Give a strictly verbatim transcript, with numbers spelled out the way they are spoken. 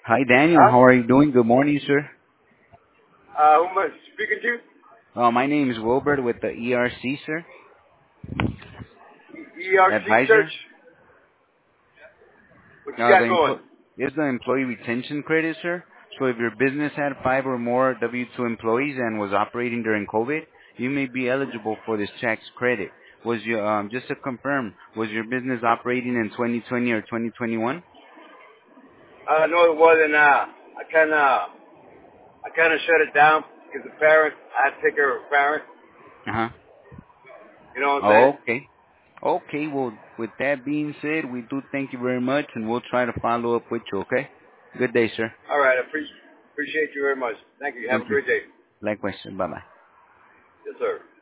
Hi, Daniel. Huh? How are you doing? Good morning, sir. Uh, who am I speaking to? Uh, my name is Wilbert with the E R C, sir. E- ERC search? Advisor. What you Uh, the got going? empl- is the employee retention credit, sir. So if your business had five or more W two employees and was operating during COVID, you may be eligible for this tax credit. Was your um, just to confirm, was your business operating in twenty twenty or twenty twenty-one? Uh, no, it wasn't. Uh, I kind of, I kind of shut it down because the parent, I had to take care of a parent. Uh huh. You know what I'm saying? Oh, okay. Okay. Well, with that being said, we do thank you very much, and we'll try to follow up with you. Okay. Good day, sir. All right, I appreciate appreciate you very much. Thank you. Have a Thank you. great day. Likewise, sir. Bye bye. Yes, sir.